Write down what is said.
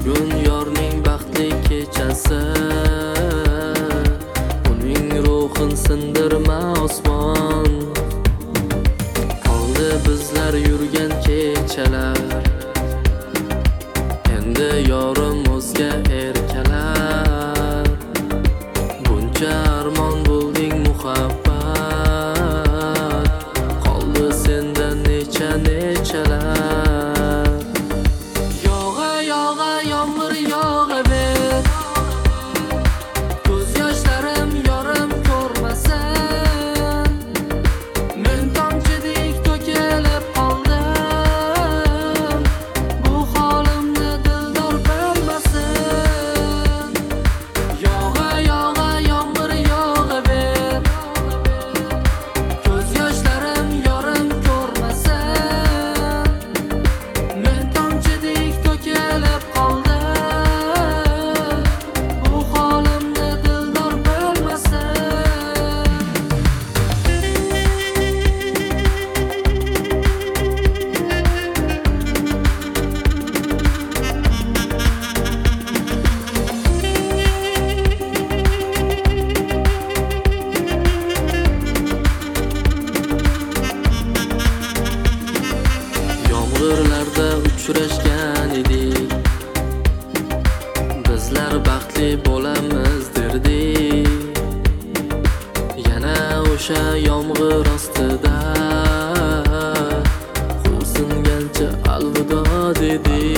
Bugun yorning baxtli kechasi, uning ruhin sindirma osmon. Qoldi bizlar yurgan kechalar, endi yorim o'zga erkalar. Buncha armon bo'lding muhabbat, qoldi sendan nechalar. Yog'a yog'a yomg'ir yog'aver, ko'z yoshlarim yorim ko'rmasin. Men tomchidek to'kilib qoldim, bu holimni dildor bilmasin. Yog'a yog'a yomg'ir yog'aver, ko'z yoshlarim yorim ko'rmasin. Men tomchidek to'kilib qoldim, bu holimni dildor bilmasin. Yomg'irlarda uchrashgan edik, bizlar baxtli bo'lamiz derdik. Yana o'sha yomg'ir ostida xo'rsingancha alvido dedik.